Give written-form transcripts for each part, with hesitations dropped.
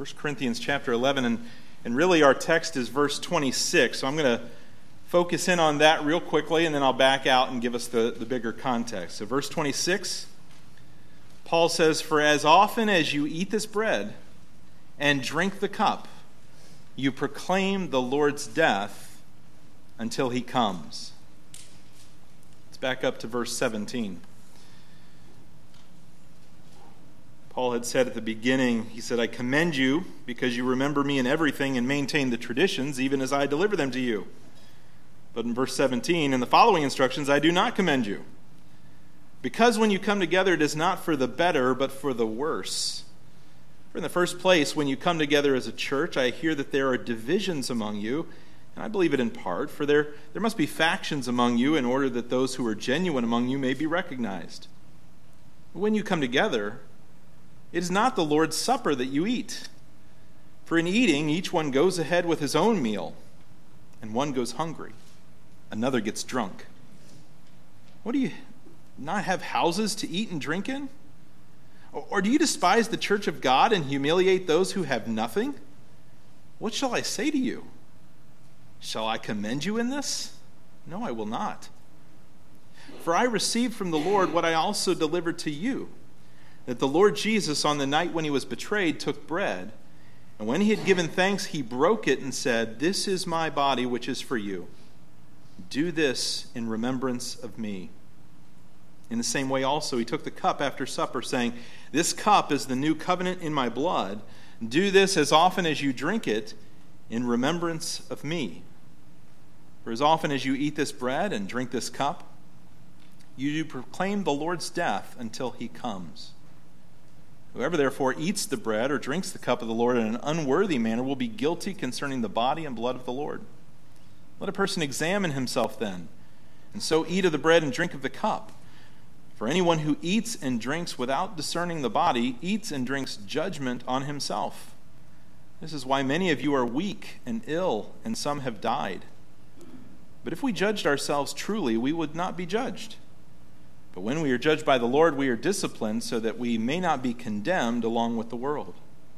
1 Corinthians chapter 11, and really our text is verse 26, so I'm going to focus in on that real quickly, and then I'll back out and give us the bigger context. So verse 26, Paul says, "For as often as you eat this bread and drink the cup, you proclaim the Lord's death until he comes." Let's back up to verse 17. Paul had said at the beginning, he said, "I commend you because you remember me in everything and maintain the traditions, even as I deliver them to you." But in verse 17, in the following instructions, "I do not commend you, because when you come together, it is not for the better, but for the worse. For in the first place, when you come together as a church, I hear that there are divisions among you, and I believe it in part, for there must be factions among you in order that those who are genuine among you may be recognized. But when you come together, it is not the Lord's Supper that you eat. For in eating, each one goes ahead with his own meal, and one goes hungry, another gets drunk. What, do you not have houses to eat and drink in? Or do you despise the church of God and humiliate those who have nothing? What shall I say to you? Shall I commend you in this? No, I will not. For I received from the Lord what I also delivered to you, that the Lord Jesus, on the night when he was betrayed, took bread, and when he had given thanks, he broke it and said, 'This is my body, which is for you. Do this in remembrance of me.' In the same way also he took the cup after supper, saying, 'This cup is the new covenant in my blood. Do this as often as you drink it in remembrance of me. For as often as you eat this bread and drink this cup, you do proclaim the Lord's death until he comes. Whoever therefore eats the bread or drinks the cup of the Lord in an unworthy manner will be guilty concerning the body and blood of the Lord. Let a person examine himself then, and so eat of the bread and drink of the cup. For anyone who eats and drinks without discerning the body eats and drinks judgment on himself. This is why many of you are weak and ill, and some have died. But if we judged ourselves truly, we would not be judged. But when we are judged by the Lord, we are disciplined so that we may not be condemned along with the world.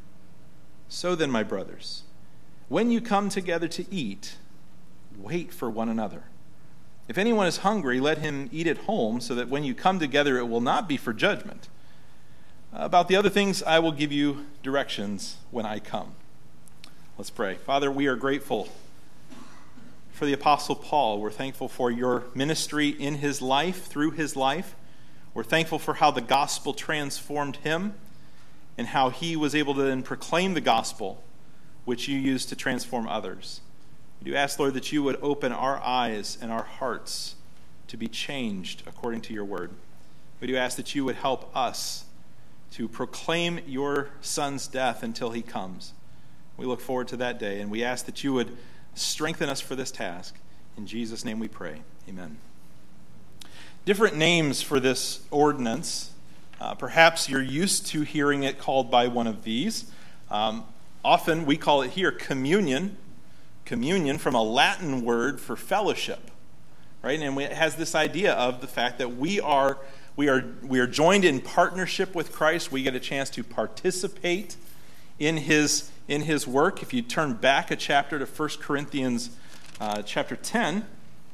So then, my brothers, when you come together to eat, wait for one another. If anyone is hungry, let him eat at home, so that when you come together, it will not be for judgment. About the other things, I will give you directions when I come." Let's pray. Father, we are grateful for the Apostle Paul. We're thankful for your ministry in his life, through his life. We're thankful for how the gospel transformed him and how he was able to then proclaim the gospel, which you used to transform others. We do ask, Lord, that you would open our eyes and our hearts to be changed according to your word. We do ask that you would help us to proclaim your Son's death until he comes. We look forward to that day, and we ask that you would strengthen us for this task. In Jesus' name we pray. Amen. Different names for this ordinance. Perhaps you're used to hearing it called by one of these. Often we call it here communion. Communion, from a Latin word for fellowship, right? And it has this idea of the fact that we are joined in partnership with Christ. We get a chance to participate in his work. If you turn back a chapter to 1 Corinthians chapter 10,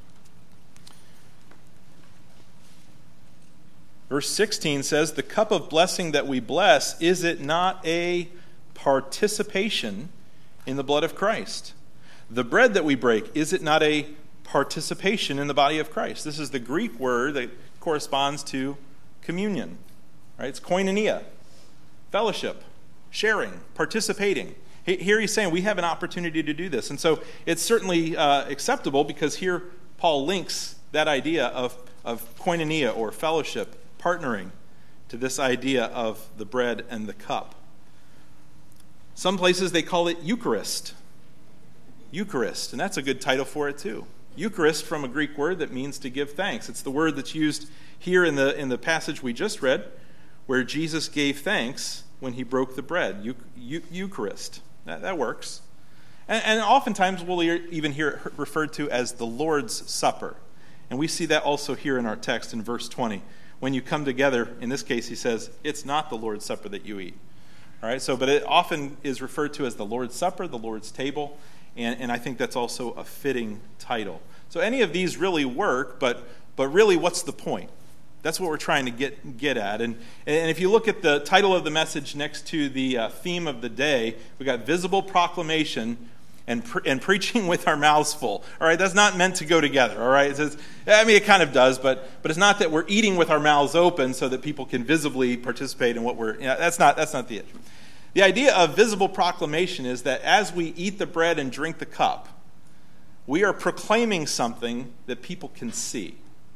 verse 16 says, "The cup of blessing that we bless, is it not a participation in the blood of Christ? The bread that we break, is it not a participation in the body of Christ?" This is the Greek word that corresponds to communion, right? It's koinonia, fellowship, sharing, participating. Here he's saying we have an opportunity to do this. And so it's certainly acceptable, because here Paul links that idea of koinonia, or fellowship, partnering, to this idea of the bread and the cup. Some places they call it Eucharist. Eucharist, and that's a good title for it too. Eucharist, from a Greek word that means to give thanks. It's the word that's used here in the passage we just read, where Jesus gave thanks when he broke the bread. Eucharist. That works. And oftentimes we'll even hear it referred to as the Lord's Supper. And we see that also here in our text in verse 20. When you come together, in this case he says, it's not the Lord's Supper that you eat. All right, so, but it often is referred to as the Lord's Supper, the Lord's table, and I think that's also a fitting title. So any of these really work, but really, what's the point? That's what we're trying to get at. And if you look at the title of the message next to the theme of the day, we got visible proclamation and preaching with our mouths full. All right, that's not meant to go together. All right, it kind of does, but it's not that we're eating with our mouths open so that people can visibly participate in what we're. That's not the issue. The idea of visible proclamation is that as we eat the bread and drink the cup, we are proclaiming something that people can see.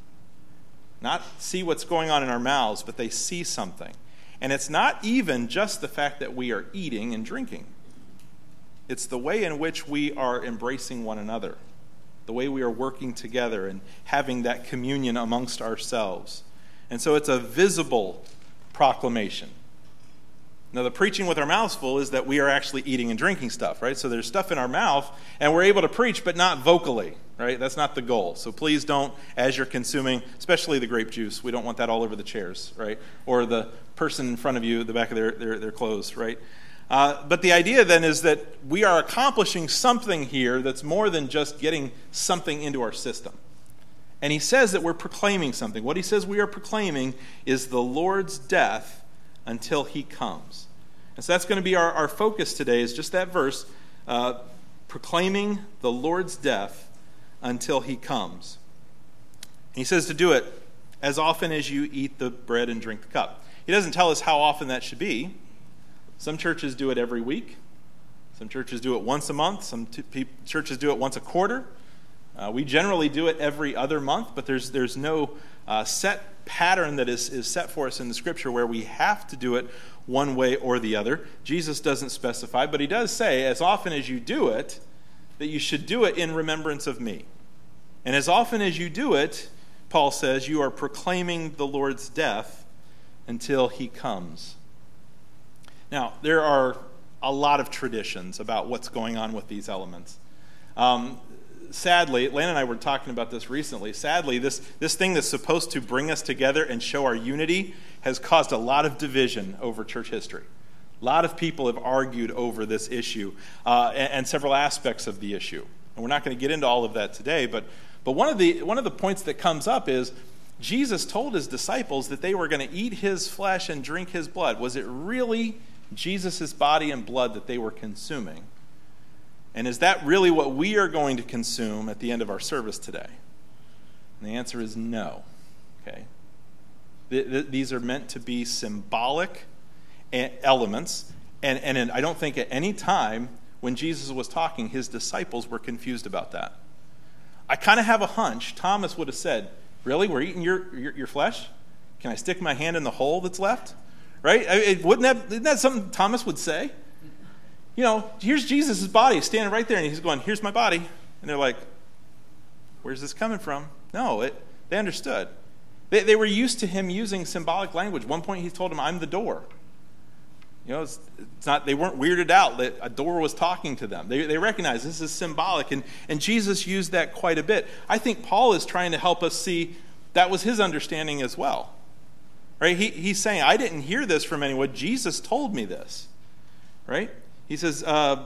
Not see what's going on in our mouths, but they see something. And it's not even just the fact that we are eating and drinking. It's the way in which we are embracing one another, the way we are working together and having that communion amongst ourselves. And so it's a visible proclamation. Now, the preaching with our mouths full is that we are actually eating and drinking stuff, right? So there's stuff in our mouth, and we're able to preach, but not vocally, right? That's not the goal. So please don't, as you're consuming, especially the grape juice, we don't want that all over the chairs, right? Or the person in front of you, the back of their clothes, right? But the idea then is that we are accomplishing something here that's more than just getting something into our system. And he says that we're proclaiming something. What he says we are proclaiming is the Lord's death until he comes. And so that's going to be our focus today, is just that verse, proclaiming the Lord's death until he comes. And he says to do it as often as you eat the bread and drink the cup. He doesn't tell us how often that should be. Some churches do it every week. Some churches do it once a month. Some churches do it once a quarter. We generally do it every other month, but there's no set pattern that is set for us in the Scripture where we have to do it one way or the other. Jesus doesn't specify, but he does say, as often as you do it, that you should do it in remembrance of me. And as often as you do it, Paul says, you are proclaiming the Lord's death until he comes. Now, there are a lot of traditions about what's going on with these elements. Sadly, Lana and I were talking about this recently. Sadly, this thing that's supposed to bring us together and show our unity has caused a lot of division over church history. A lot of people have argued over this issue and several aspects of the issue. And we're not going to get into all of that today, but one of the points that comes up is Jesus told his disciples that they were going to eat his flesh and drink his blood. Was it really Jesus' body and blood that they were consuming? And is that really what we are going to consume at the end of our service today? And the answer is no. Okay. These are meant to be symbolic elements, and I don't think at any time when Jesus was talking, his disciples were confused about that. I kind of have a hunch Thomas would have said, "Really, we're eating your flesh? Can I stick my hand in the hole that's left?" Right? Isn't that something Thomas would say? You know, here's Jesus' body standing right there, and he's going, "Here's my body." And they're like, "Where's this coming from?" No, they understood. They were used to him using symbolic language. One point he told them, "I'm the door." You know, it's not. They weren't weirded out that a door was talking to them. They recognized this is symbolic, and Jesus used that quite a bit. I think Paul is trying to help us see that was his understanding as well. Right? He's saying, "I didn't hear this from anyone. Jesus told me this." Right? He says,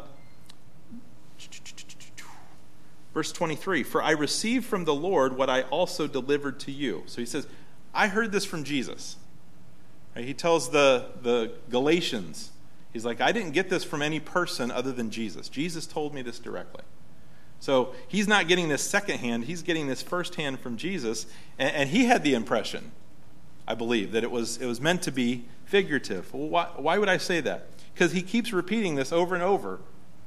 verse 23, "For I received from the Lord what I also delivered to you." So he says, I heard this from Jesus. Right? He tells the Galatians, he's like, I didn't get this from any person other than Jesus. Jesus told me this directly. So he's not getting this secondhand, he's getting this firsthand from Jesus, and he had the impression, I believe, that it was meant to be figurative. Well, why would I say that? Because he keeps repeating this over and over.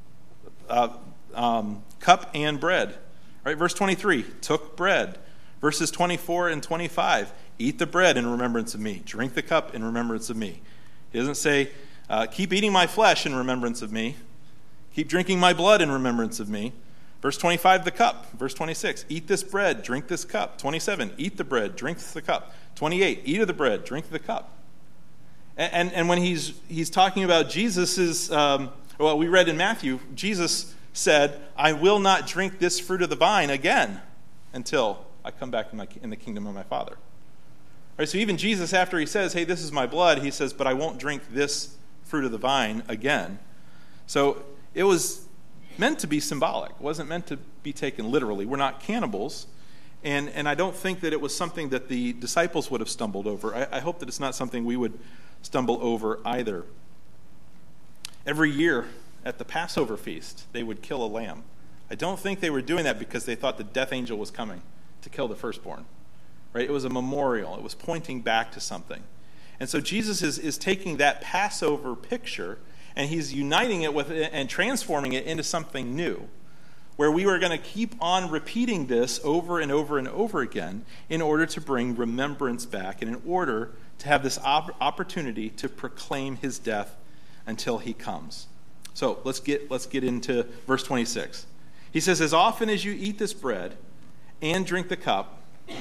Cup and bread. Right? Verse 23, took bread. Verses 24 and 25, eat the bread in remembrance of me. Drink the cup in remembrance of me. He doesn't say, keep eating my flesh in remembrance of me. Keep drinking my blood in remembrance of me. Verse 25, the cup. Verse 26, eat this bread, drink this cup. 27, eat the bread, drink the cup. 28, eat of the bread, drink the cup. And when he's talking about Jesus's, we read in Matthew, Jesus said, I will not drink this fruit of the vine again until I come back in the kingdom of my Father. All right, so even Jesus, after he says, hey, this is my blood, he says, but I won't drink this fruit of the vine again. So it was meant to be symbolic. It wasn't meant to be taken literally. We're not cannibals. And I don't think that it was something that the disciples would have stumbled over. I hope that it's not something we would stumble over either. Every year at the Passover feast, they would kill a lamb. I don't think they were doing that because they thought the death angel was coming to kill the firstborn. Right? It was a memorial. It was pointing back to something. And so Jesus is taking that Passover picture and he's uniting it with it and transforming it into something new, where we were going to keep on repeating this over and over and over again in order to bring remembrance back and in order to have this opportunity to proclaim his death until he comes. So let's get into verse 26. He says, as often as you eat this bread and drink the cup,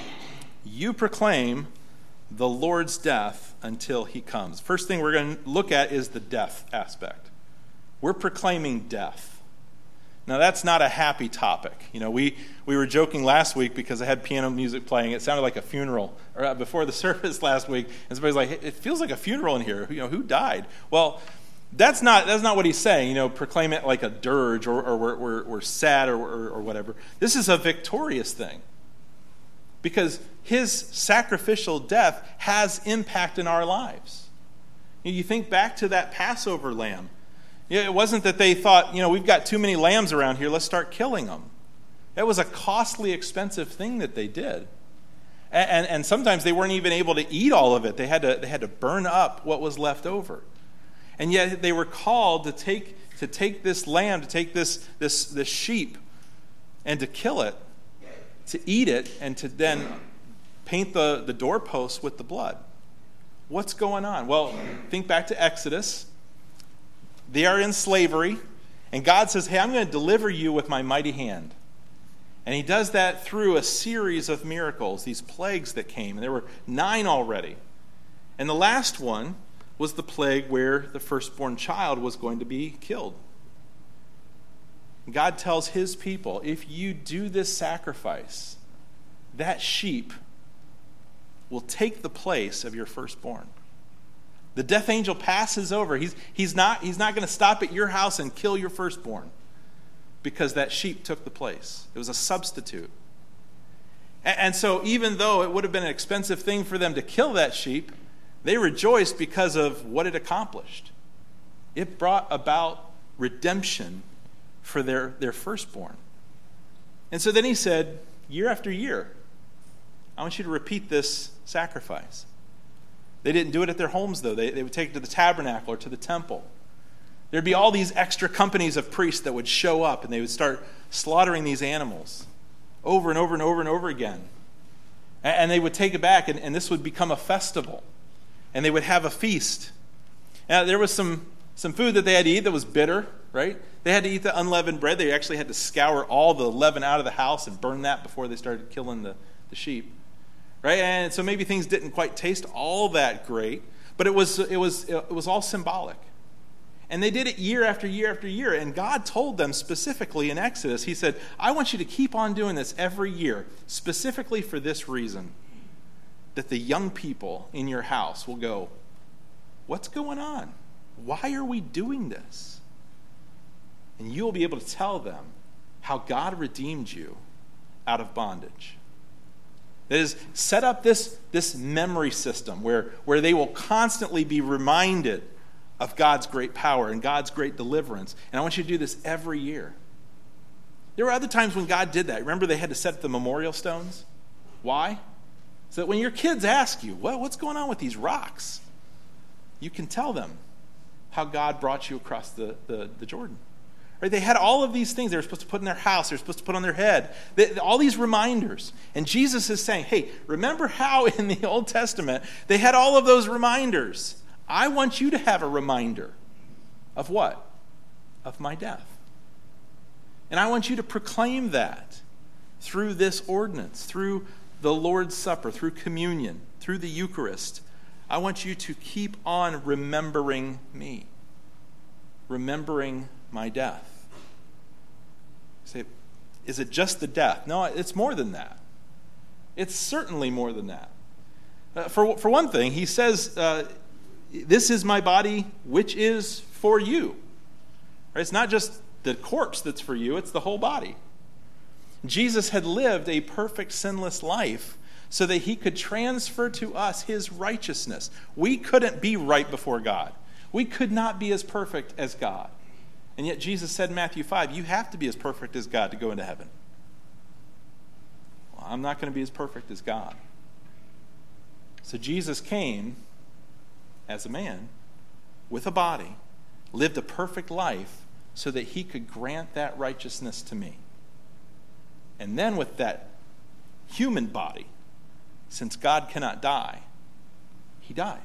you proclaim the Lord's death until he comes. First thing we're going to look at is the death aspect. We're proclaiming death. Now, that's not a happy topic. We were joking last week because I had piano music playing. It sounded like a funeral or before the service last week. And somebody's like, hey, it feels like a funeral in here. Who died? Well, that's not what he's saying. Proclaim it like a dirge or we're sad or whatever. This is a victorious thing. Because his sacrificial death has impact in our lives. You think back to that Passover lamb. It wasn't that they thought, we've got too many lambs around here, let's start killing them. It was a costly, expensive thing that they did. And sometimes they weren't even able to eat all of it. They had to burn up what was left over. And yet they were called to take this lamb, to take this sheep, and to kill it, to eat it, and to then paint the doorposts with the blood. What's going on? Well, think back to Exodus. They are in slavery, and God says, hey, I'm going to deliver you with my mighty hand. And he does that through a series of miracles, these plagues that came. And there were 9 already. And the last one was the plague where the firstborn child was going to be killed. God tells his people, if you do this sacrifice, that sheep will take the place of your firstborn. The death angel passes over. He's not going to stop at your house and kill your firstborn because that sheep took the place. It was a substitute. And so even though it would have been an expensive thing for them to kill that sheep, they rejoiced because of what it accomplished. It brought about redemption for their firstborn. And so then he said, year after year, I want you to repeat this sacrifice. They didn't do it at their homes, though. They would take it to the tabernacle or to the temple. There'd be all these extra companies of priests that would show up, and they would start slaughtering these animals over and over and over and over again. And they would take it back, and this would become a festival. And they would have a feast. Now, there was some food that they had to eat that was bitter, right? They had to eat the unleavened bread. They actually had to scour all the leaven out of the house and burn that before they started killing the sheep. Right? And so maybe things didn't quite taste all that great, but it was all symbolic. And they did it year after year after year. And God told them specifically in Exodus, he said, I want you to keep on doing this every year, specifically for this reason, that the young people in your house will go, what's going on? Why are we doing this? And you'll be able to tell them how God redeemed you out of bondage. That is, set up this memory system where they will constantly be reminded of God's great power and God's great deliverance. And I want you to do this every year. There were other times when God did that. Remember, they had to set up the memorial stones? Why? So that when your kids ask you, what's going on with these rocks? You can tell them how God brought you across the Jordan. Right? They had all of these things they were supposed to put in their house, they were supposed to put on their head. All these reminders. And Jesus is saying, hey, remember how in the Old Testament they had all of those reminders? I want you to have a reminder of what? Of my death. And I want you to proclaim that through this ordinance, through the Lord's Supper, through communion, through the Eucharist. I want you to keep on remembering me, remembering my death. You say, is it just the death? No, it's more than that. It's certainly more than that. For one thing, he says This is my body, which is for you. Right? It's not just the corpse that's for you, it's the whole body. Jesus had lived a perfect, sinless life so that he could transfer to us his righteousness. We couldn't be right before God. We could not be as perfect as God. And yet Jesus said in Matthew 5, you have to be as perfect as God to go into heaven. Well, I'm not going to be as perfect as God. So Jesus came as a man with a body, lived a perfect life so that he could grant that righteousness to me. And then with that human body, since God cannot die, he died.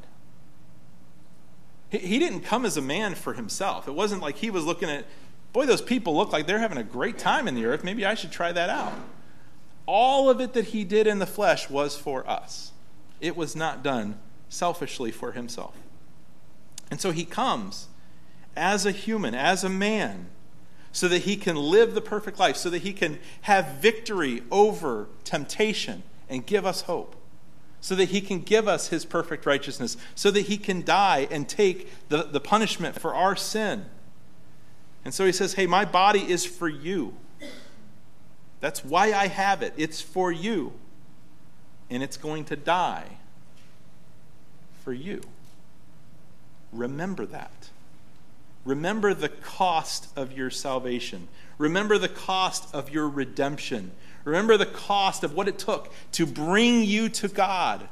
He didn't come as a man for himself. It wasn't like he was looking at, boy, those people look like they're having a great time in the earth. Maybe I should try that out. All of it that he did in the flesh was for us. It was not done selfishly for himself. And so he comes as a human, as a man, so that he can live the perfect life, so that he can have victory over temptation and give us hope, so that he can give us his perfect righteousness, so that he can die and take the punishment for our sin. And so he says, hey, my body is for you. That's why I have it. It's for you. And it's going to die for you. Remember that. Remember the cost of your salvation. Remember the cost of your redemption. Remember the cost of what it took to bring you to God.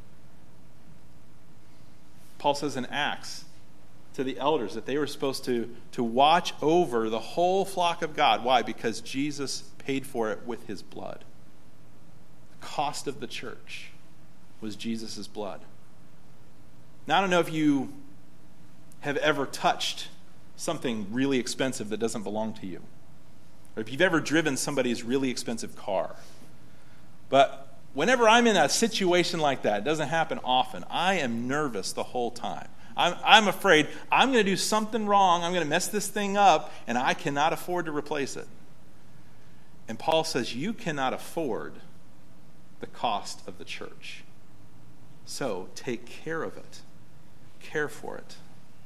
Paul says in Acts to the elders that they were supposed to watch over the whole flock of God. Why? Because Jesus paid for it with his blood. The cost of the church was Jesus' blood. Now, I don't know if you have ever touched something really expensive that doesn't belong to you, or if you've ever driven somebody's really expensive car. But whenever I'm in a situation like that, it doesn't happen often, I am nervous the whole time. I'm afraid I'm going to do something wrong, I'm going to mess this thing up, and I cannot afford to replace it. And Paul says, you cannot afford the cost of the church. So take care of it. Care for it.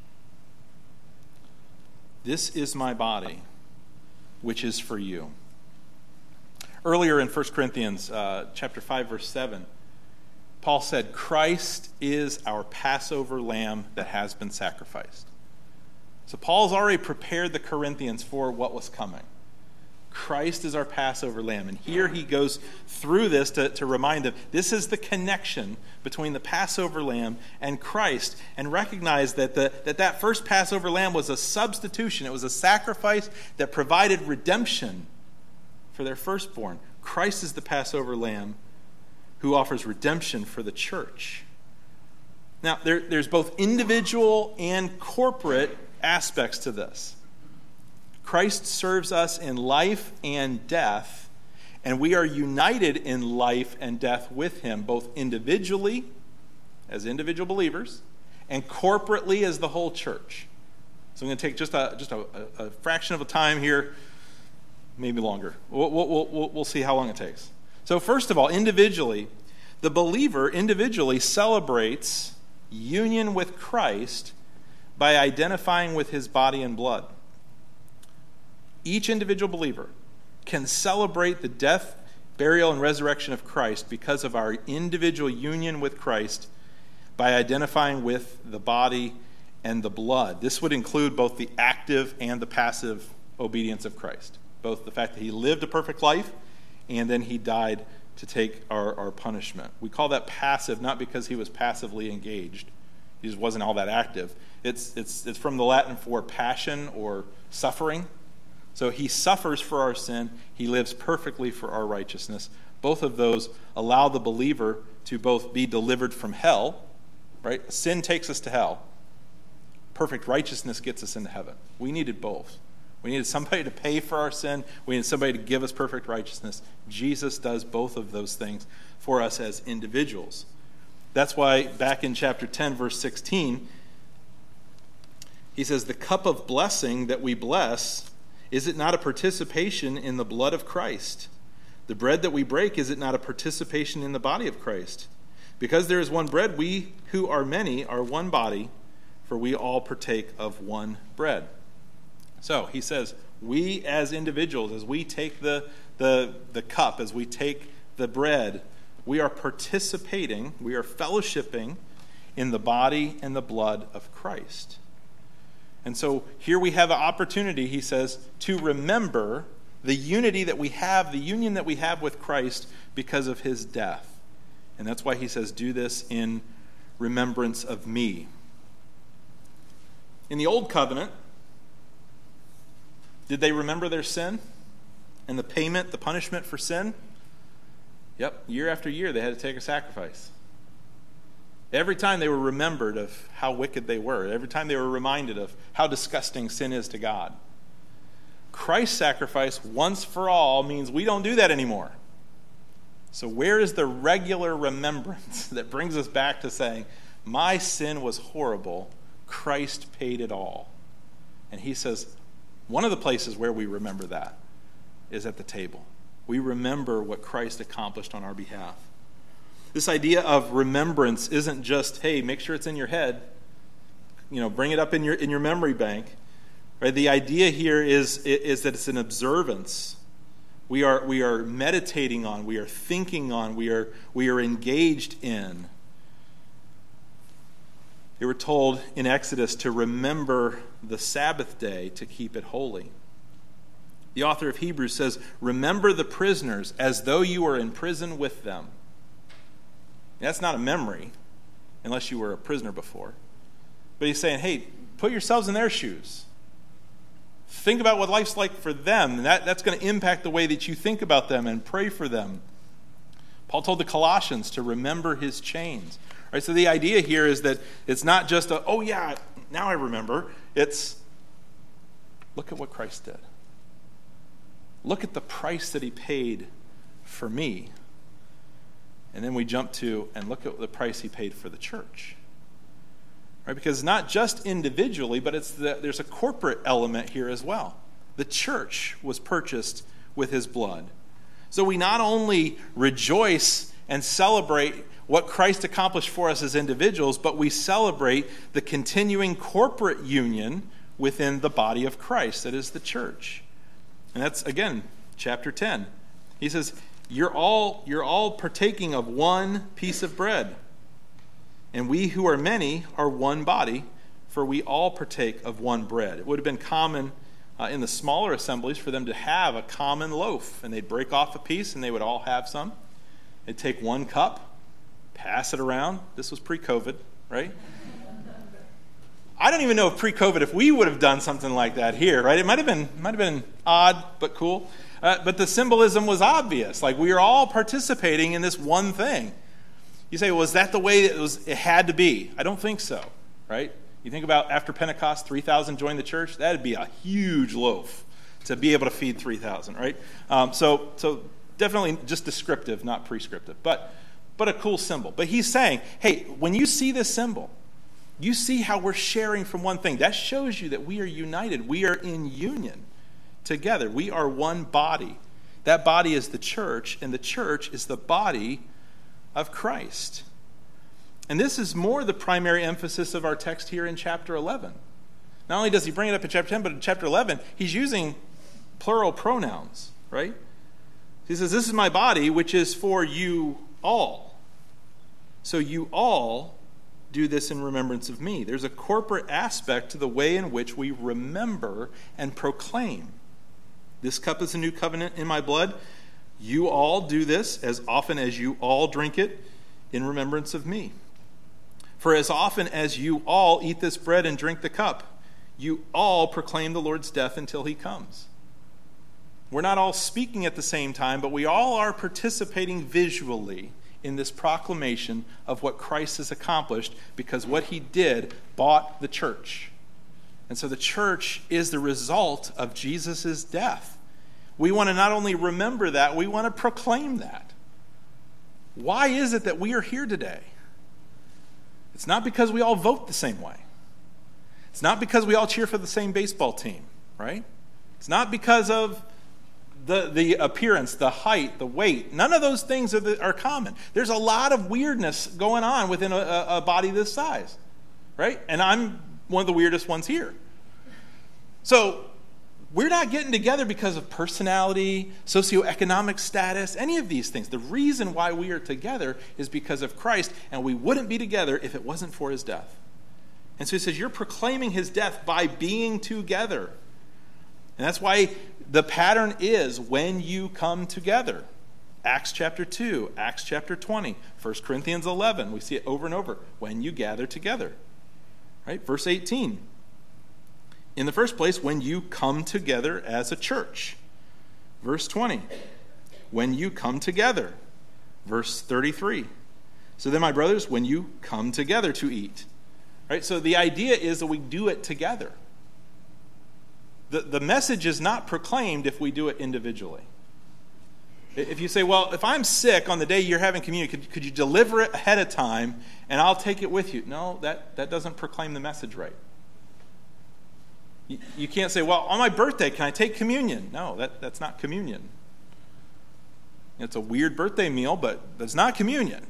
This is my body, which is for you. Earlier in 1 Corinthians chapter 5, verse 7, Paul said, Christ is our Passover lamb that has been sacrificed. So Paul's already prepared the Corinthians for what was coming. Christ is our Passover lamb. And here he goes through this to remind them, this is the connection between the Passover lamb and Christ. And recognize that that first Passover lamb was a substitution. It was a sacrifice that provided redemption for their firstborn. Christ is the Passover lamb who offers redemption for the church. Now, there's both individual and corporate aspects to this. Christ serves us in life and death, and we are united in life and death with him, both individually, as individual believers, and corporately as the whole church. So I'm going to take just a fraction of a time here, maybe longer. We'll see how long it takes. So first of all, individually, the believer individually celebrates union with Christ by identifying with his body and blood. Each individual believer can celebrate the death, burial, and resurrection of Christ because of our individual union with Christ by identifying with the body and the blood. This would include both the active and the passive obedience of Christ. Both the fact that he lived a perfect life and then he died to take our punishment. We call that passive not because he was passively engaged. He just wasn't all that active. It's from the Latin for passion or suffering. So he suffers for our sin. He lives perfectly for our righteousness. Both of those allow the believer to both be delivered from hell, right? Sin takes us to hell. Perfect righteousness gets us into heaven. We needed both. We needed somebody to pay for our sin. We needed somebody to give us perfect righteousness. Jesus does both of those things for us as individuals. That's why back in chapter 10, verse 16, he says, the cup of blessing that we bless, is it not a participation in the blood of Christ? The bread that we break, is it not a participation in the body of Christ? Because there is one bread, we who are many are one body for we all partake of one bread. So he says, we as individuals, as we take the cup, as we take the bread, we are participating, we are fellowshipping in the body and the blood of Christ. And so here we have an opportunity, he says, to remember the unity that we have, the union that we have with Christ because of his death. And that's why he says, do this in remembrance of me. In the Old Covenant, did they remember their sin and the payment, the punishment for sin? Yep, year after year they had to take a sacrifice. Every time they were remembered of how wicked they were, every time they were reminded of how disgusting sin is to God. Christ's sacrifice once for all means we don't do that anymore. So where is the regular remembrance that brings us back to saying, my sin was horrible, Christ paid it all? And he says, one of the places where we remember that is at the table. We remember what Christ accomplished on our behalf. This idea of remembrance isn't just, hey, make sure it's in your head. Bring it up in your memory bank. Right? The idea here is that it's an observance. We are meditating on, we are thinking on, we are engaged in. They were told in Exodus to remember the Sabbath day to keep it holy. The author of Hebrews says, remember the prisoners as though you were in prison with them. That's not a memory, unless you were a prisoner before. But he's saying, hey, put yourselves in their shoes. Think about what life's like for them. That's going to impact the way that you think about them and pray for them. Paul told the Colossians to remember his chains. Right, so the idea here is that it's not just oh yeah, now I remember. It's, look at what Christ did. Look at the price that he paid for me. And then we jump to, and look at the price he paid for the church. Right? Because not just individually, but there's a corporate element here as well. The church was purchased with his blood. So we not only rejoice and celebrate what Christ accomplished for us as individuals, but we celebrate the continuing corporate union within the body of Christ, that is the church. And that's, again, chapter 10. He says, you're all partaking of one piece of bread. And we who are many are one body, for we all partake of one bread. It would have been common in the smaller assemblies for them to have a common loaf. And they'd break off a piece and they would all have some. They'd take one cup, pass it around. This was pre-COVID, right? I don't even know if pre-COVID if we would have done something like that here, right? It might have been odd but cool. But the symbolism was obvious. Like, we are all participating in this one thing. You say, was that the way it had to be? I don't think so, right? You think about after Pentecost, 3,000 joined the church. That'd be a huge loaf to be able to feed 3,000, right? So definitely just descriptive, not prescriptive, but a cool symbol. But he's saying, hey, when you see this symbol, you see how we're sharing from one thing. That shows you that we are united. We are in union together. We are one body. That body is the church, and the church is the body of Christ. And this is more the primary emphasis of our text here in chapter 11. Not only does he bring it up in chapter 10, but in chapter 11, he's using plural pronouns, right? He says, this is my body, which is for you all. So you all do this in remembrance of me. There's a corporate aspect to the way in which we remember and proclaim. This cup is a new covenant in my blood. You all do this as often as you all drink it in remembrance of me. For as often as you all eat this bread and drink the cup, you all proclaim the Lord's death until he comes. We're not all speaking at the same time, but we all are participating visually in this proclamation of what Christ has accomplished, because what he did bought the church. And so the church is the result of Jesus' death. We want to not only remember that, we want to proclaim that. Why is it that we are here today? It's not because we all vote the same way. It's not because we all cheer for the same baseball team, right? It's not because of the appearance, the height, the weight. None of those things are common. There's a lot of weirdness going on within a body this size, right? And I'm one of the weirdest ones here. So we're not getting together because of personality, socioeconomic status, any of these things. The reason why we are together is because of Christ, and we wouldn't be together if it wasn't for his death. And so he says, you're proclaiming his death by being together. And that's why the pattern is when you come together. Acts chapter 2, Acts chapter 20, 1 Corinthians 11. We see it over and over. When you gather together. Right? Verse 18. In the first place, when you come together as a church. Verse 20. When you come together. Verse 33. So then, my brothers, when you come together to eat. Right? So the idea is that we do it together. The message is not proclaimed if we do it individually. If you say, well, if I'm sick on the day you're having communion, could you deliver it ahead of time and I'll take it with you? No, that doesn't proclaim the message right. You can't say, well, on my birthday, can I take communion? No, that's not communion. It's a weird birthday meal, but that's not communion.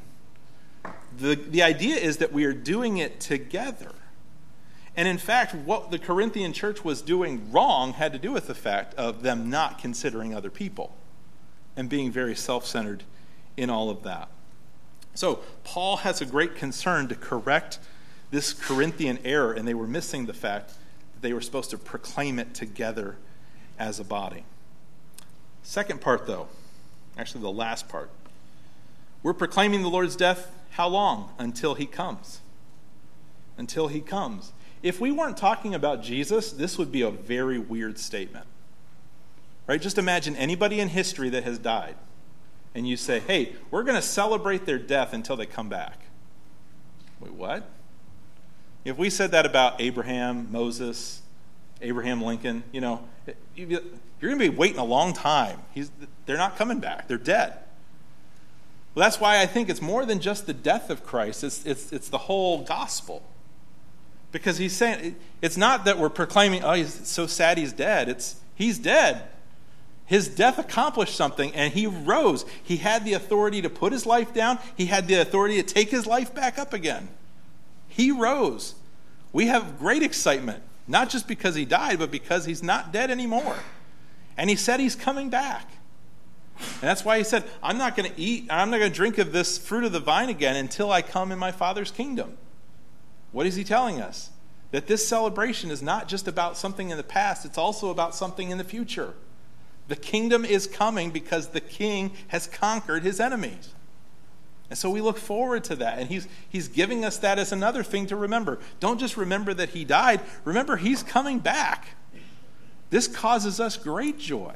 The idea is that we are doing it together. And in fact, what the Corinthian church was doing wrong had to do with the fact of them not considering other people and being very self-centered in all of that. So Paul has a great concern to correct this Corinthian error, and they were missing the fact that they were supposed to proclaim it together as a body. Second part, though, actually the last part. We're proclaiming the Lord's death how long? Until he comes. Until he comes. If we weren't talking about Jesus, this would be a very weird statement. Right? Just imagine anybody in history that has died, and you say, hey, we're going to celebrate their death until they come back. Wait, what? If we said that about Abraham, Moses, Abraham Lincoln, you're going to be waiting a long time. They're not coming back. They're dead. Well, that's why I think it's more than just the death of Christ. It's the whole gospel. Because he's saying, it's not that we're proclaiming, oh, he's so sad he's dead. He's dead. His death accomplished something, and he rose. He had the authority to put his life down. He had the authority to take his life back up again. He rose. We have great excitement, not just because he died, but because he's not dead anymore. And he said he's coming back. And that's why he said, I'm not going to eat, I'm not going to drink of this fruit of the vine again until I come in my Father's kingdom. What is he telling us? That this celebration is not just about something in the past, it's also about something in the future. The kingdom is coming because the king has conquered his enemies. And so we look forward to that. And he's giving us that as another thing to remember. Don't just remember that he died. Remember, he's coming back. This causes us great joy.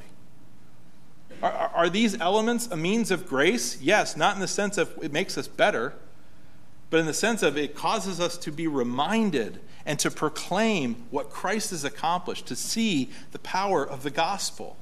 Are these elements a means of grace? Yes, not in the sense of it makes us better, but in the sense of it causes us to be reminded and to proclaim what Christ has accomplished, to see the power of the gospel.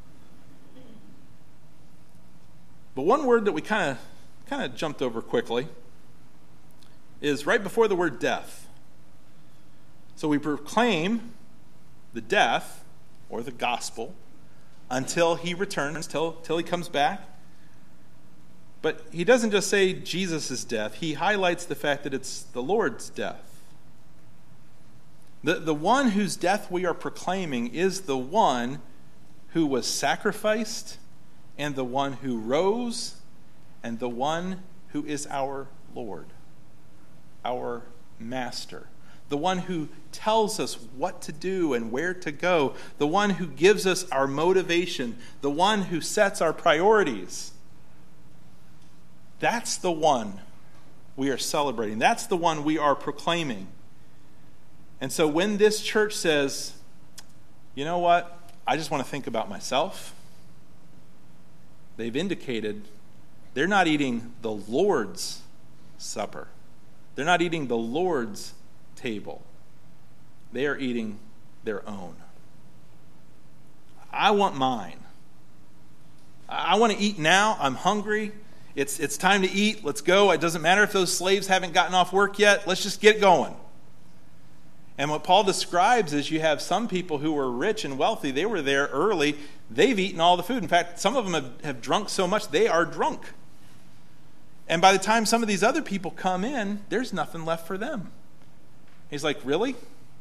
But one word that we kind of jumped over quickly is right before the word death. So we proclaim the death or the gospel until he returns, till he comes back. But he doesn't just say Jesus' death. He highlights the fact that it's the Lord's death. The one whose death we are proclaiming is the one who was sacrificed and the one who rose and the one who is our Lord, our Master. The one who tells us what to do and where to go. The one who gives us our motivation. The one who sets our priorities. That's the one we are celebrating. That's the one we are proclaiming. And so when this church says, you know what, I just want to think about myself, they've indicated they're not eating the Lord's supper. They're not eating the Lord's table. They are eating their own. I want mine. I want to eat now. I'm hungry. It's time to eat. Let's go. It doesn't matter if those slaves haven't gotten off work yet. Let's just get going. And what Paul describes is you have some people who were rich and wealthy. They were there early. They've eaten all the food. In fact, some of them have drunk so much they are drunk. And by the time some of these other people come in, there's nothing left for them. He's like, really?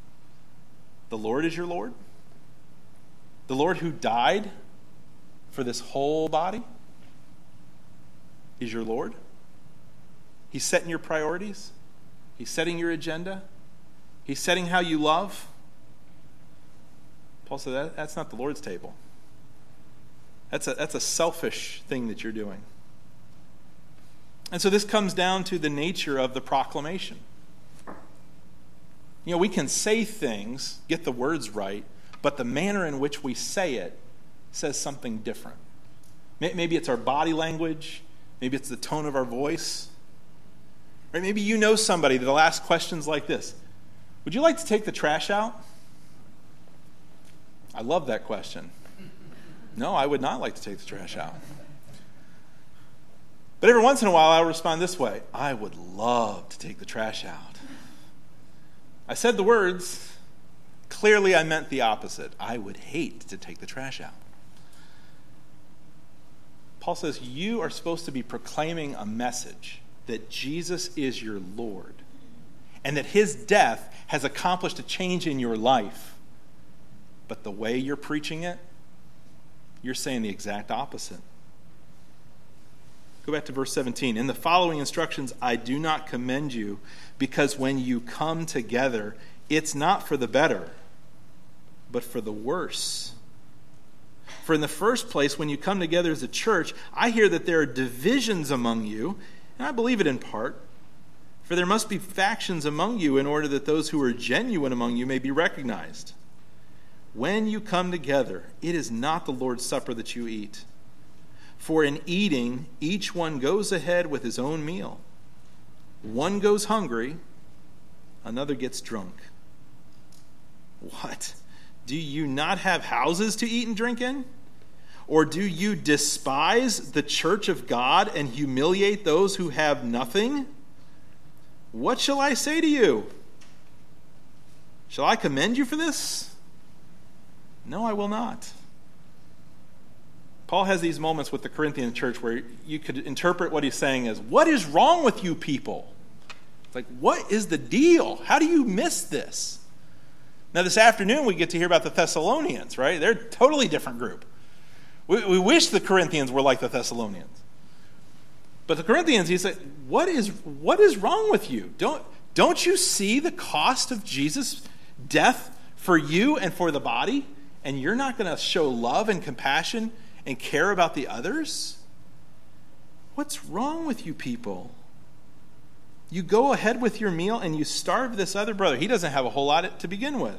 the Lord is your Lord? The Lord who died for this whole body is your Lord? He's setting your priorities. He's setting your agenda. He's setting how you love. Paul said that's not the Lord's table. That's a selfish thing that you're doing. And so this comes down to the nature of the proclamation. You know, we can say things, get the words right, but the manner in which we say it says something different. Maybe it's our body language. Maybe it's the tone of our voice. Right? Maybe you know somebody that'll ask questions like this. Would you like to take the trash out? I love that question. No, I would not like to take the trash out. But every once in a while, I'll respond this way. I would love to take the trash out. I said the words. Clearly, I meant the opposite. I would hate to take the trash out. Paul says you are supposed to be proclaiming a message that Jesus is your Lord and that his death has accomplished a change in your life. But the way you're preaching it, you're saying the exact opposite. Go back to verse 17. In the following instructions, I do not commend you, because when you come together, it's not for the better, but for the worse. For in the first place, when you come together as a church, I hear that there are divisions among you, and I believe it in part. For there must be factions among you in order that those who are genuine among you may be recognized. When you come together, it is not the Lord's Supper that you eat. For in eating, each one goes ahead with his own meal. One goes hungry, another gets drunk. What? Do you not have houses to eat and drink in? Or do you despise the church of God and humiliate those who have nothing? What shall I say to you? Shall I commend you for this? No, I will not. Paul has these moments with the Corinthian church where you could interpret what he's saying as, what is wrong with you people? It's like, what is the deal? How do you miss this? Now this afternoon we get to hear about the Thessalonians, right? They're a totally different group. We wish the Corinthians were like the Thessalonians. But the Corinthians, he said, what is wrong with you? Don't you see the cost of Jesus' death for you and for the body? And you're not going to show love and compassion and care about the others? What's wrong with you people? You go ahead with your meal and you starve this other brother. He doesn't have a whole lot to begin with.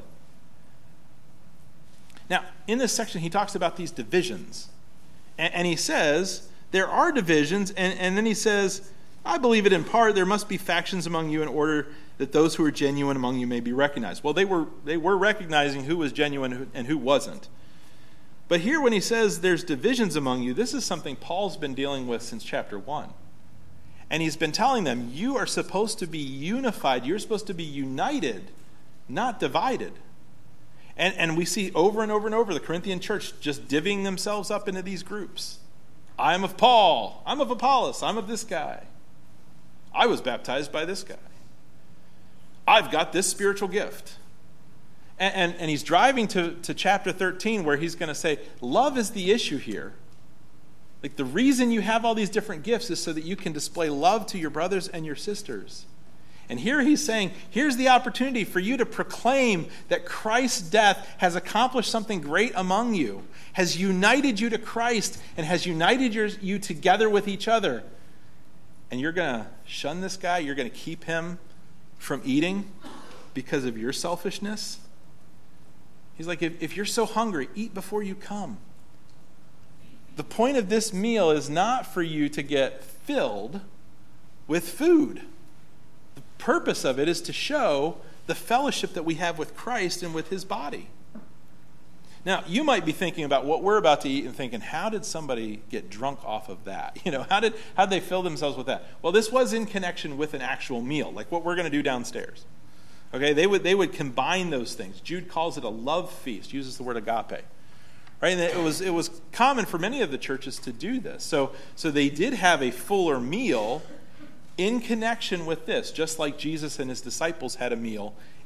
Now, in this section, he talks about these divisions. And he says, there are divisions, and then he says, I believe it in part, there must be factions among you in order that those who are genuine among you may be recognized. Well, they were recognizing who was genuine and who wasn't. But here when he says there's divisions among you, this is something Paul's been dealing with since chapter 1. And he's been telling them, you are supposed to be unified. You're supposed to be united, not divided. And we see over and over and over the Corinthian church just divvying themselves up into these groups. I am of Paul. I'm of Apollos. I'm of this guy. I was baptized by this guy. I've got this spiritual gift. And he's driving to chapter 13 where he's going to say, love is the issue here. Like the reason you have all these different gifts is so that you can display love to your brothers and your sisters. And here he's saying, here's the opportunity for you to proclaim that Christ's death has accomplished something great among you, has united you to Christ, and has united you together with each other. And you're going to shun this guy? You're going to keep him from eating because of your selfishness? He's like, if you're so hungry, eat before you come. The point of this meal is not for you to get filled with food. The purpose of it is to show the fellowship that we have with Christ and with his body. Now, you might be thinking about what we're about to eat and thinking, how did somebody get drunk off of that? You know, how did they fill themselves with that? Well, this was in connection with an actual meal, like what we're going to do downstairs. Okay, they would combine those things. Jude calls it a love feast, uses the word agape. Right? And it was common for many of the churches to do this. So they did have a fuller meal in connection with this, just like Jesus and his disciples had a meal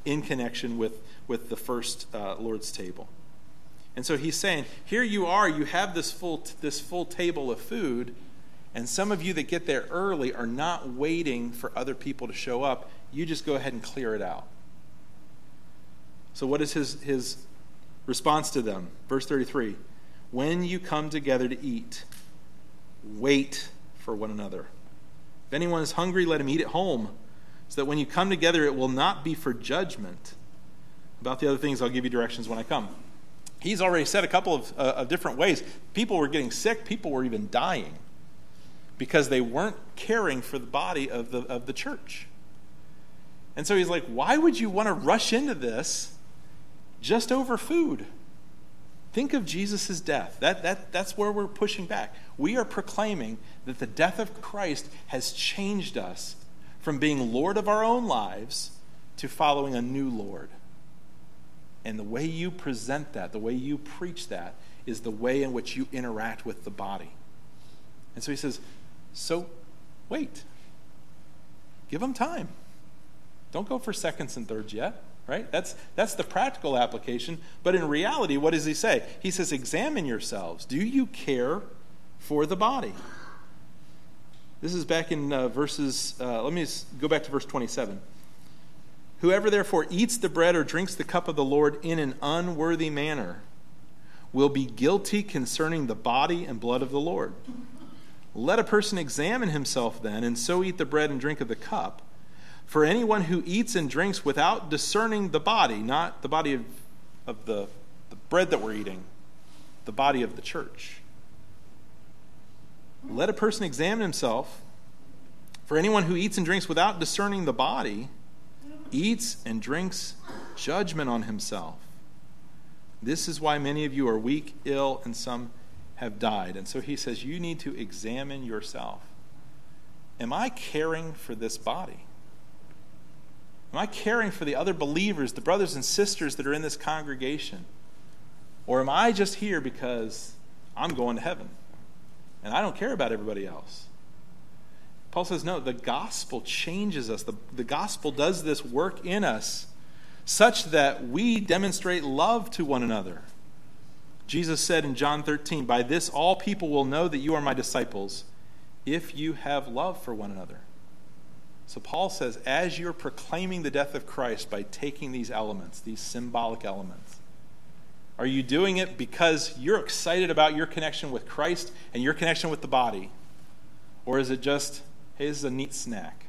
in connection with the first Lord's table. And so he's saying, here you are, you have this full table of food, and some of you that get there early are not waiting for other people to show up. You just go ahead and clear it out. So what is his response to them? Verse 33, when you come together to eat, wait for one another. If anyone is hungry, let him eat at home, so that when you come together, it will not be for judgment. About the other things, I'll give you directions when I come. He's already said a couple of different ways. People were getting sick. People were even dying because they weren't caring for the body of the church. And so he's like, why would you want to rush into this just over food? Think of Jesus' death. That's where we're pushing back. We are proclaiming that the death of Christ has changed us from being Lord of our own lives to following a new Lord. And the way you present that, the way you preach that, is the way in which you interact with the body. And so he says, so wait. Give them time. Don't go for seconds and thirds yet, right? That's the practical application. But in reality, what does he say? He says, examine yourselves. Do you care for the body? This is back in verses, let me go back to verse 27. Whoever therefore eats the bread or drinks the cup of the Lord in an unworthy manner will be guilty concerning the body and blood of the Lord. Let a person examine himself then, and so eat the bread and drink of the cup. For anyone who eats and drinks without discerning the body, not the body of the bread that we're eating, the body of the church. Let a person examine himself. For anyone who eats and drinks without discerning the body eats and drinks judgment on himself. This is why many of you are weak, ill, and some have died. And so he says, you need to examine yourself. Am I caring for this body? Am I caring for the other believers, the brothers and sisters that are in this congregation? Or am I just here because I'm going to heaven and I don't care about everybody else? Paul says, no, the gospel changes us. The gospel does this work in us such that we demonstrate love to one another. Jesus said in John 13, by this all people will know that you are my disciples if you have love for one another. So Paul says, as you're proclaiming the death of Christ by taking these elements, these symbolic elements, are you doing it because you're excited about your connection with Christ and your connection with the body? Or is it just, hey, this is a neat snack?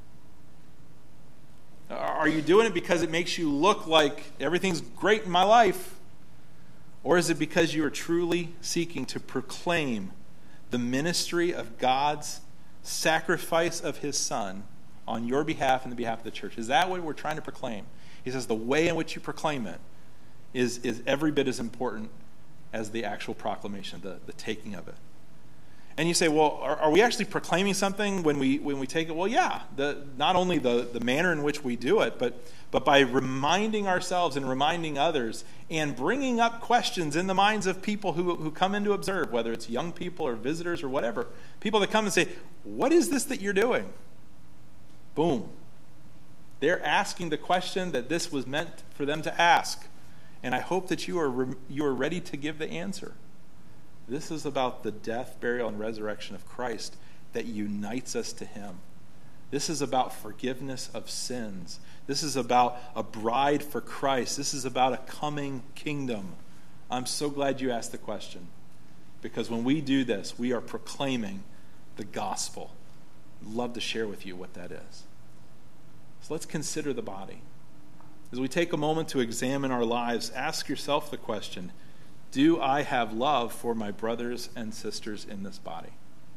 Are you doing it because it makes you look like everything's great in my life? Or is it because you are truly seeking to proclaim the ministry of God's sacrifice of his Son on your behalf and the behalf of the church? Is that what we're trying to proclaim? He says the way in which you proclaim it is every bit as important as the actual proclamation, the taking of it. And you say, well, are we actually proclaiming something when we take it? Well, yeah, not only the manner in which we do it, but by reminding ourselves and reminding others and bringing up questions in the minds of people who come in to observe, whether it's young people or visitors or whatever, people that come and say, what is this that you're doing? Boom. They're asking the question that this was meant for them to ask. And I hope that you are ready to give the answer. This is about the death, burial, and resurrection of Christ that unites us to him. This is about forgiveness of sins. This is about a bride for Christ. This is about a coming kingdom. I'm so glad you asked the question, because when we do this, we are proclaiming the gospel. I'd love to share with you what that is. So let's consider the body. As we take a moment to examine our lives, ask yourself the question, do I have love for my brothers and sisters in this body?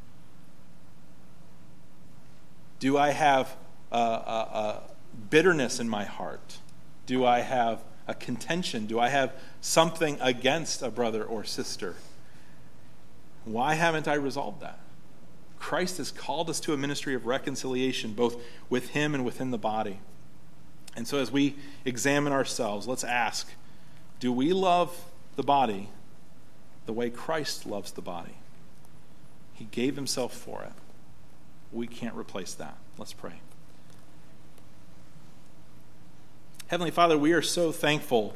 Do I have bitterness in my heart? Do I have a contention? Do I have something against a brother or sister? Why haven't I resolved that? Christ has called us to a ministry of reconciliation, both with him and within the body. And so as we examine ourselves, let's ask, do we love the body the way Christ loves the body? He gave himself for it. We can't replace that. Let's pray. Heavenly Father, we are so thankful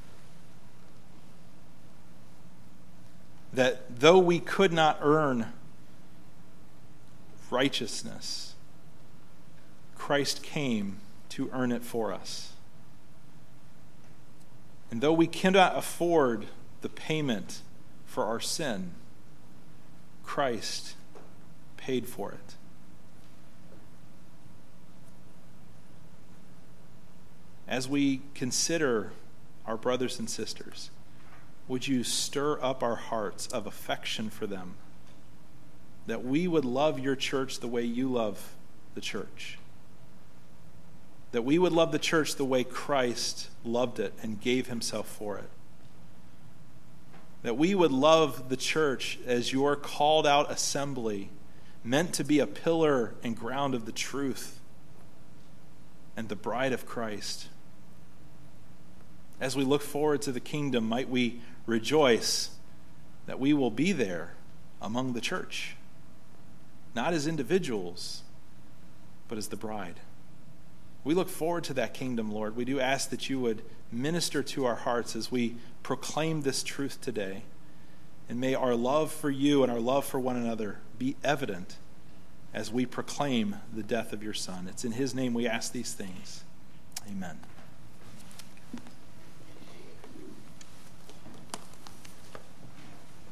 that though we could not earn righteousness, Christ came to earn it for us. And though we cannot afford the payment for our sin, Christ paid for it. As we consider our brothers and sisters, would you stir up our hearts of affection for them, that we would love your church the way you love the church, that we would love the church the way Christ loved it and gave himself for it, that we would love the church as your called out assembly, meant to be a pillar and ground of the truth and the bride of Christ. As we look forward to the kingdom, might we rejoice that we will be there among the church, not as individuals, but as the bride. We look forward to that kingdom, Lord. We do ask that you would minister to our hearts as we proclaim this truth today. And may our love for you and our love for one another be evident as we proclaim the death of your Son. It's in his name we ask these things. Amen.